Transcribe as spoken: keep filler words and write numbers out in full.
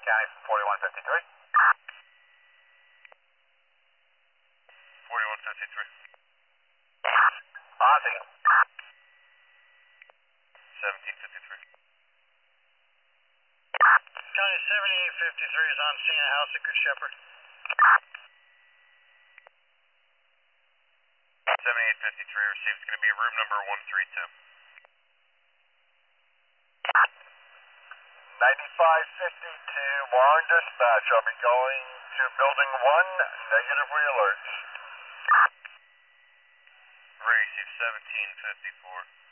County forty-one fifty-three. forty-one fifty-three. Ozzy. seventeen fifty-three. County seventy-eight fifty-three is on scene at House of Good Shepherd. seventy-eight fifty-three received. It's going to be room number one three two. ninety-five fifty-two, Warren Dispatch. I'll be going to building one, negatively alert. Received seventeen fifty-four.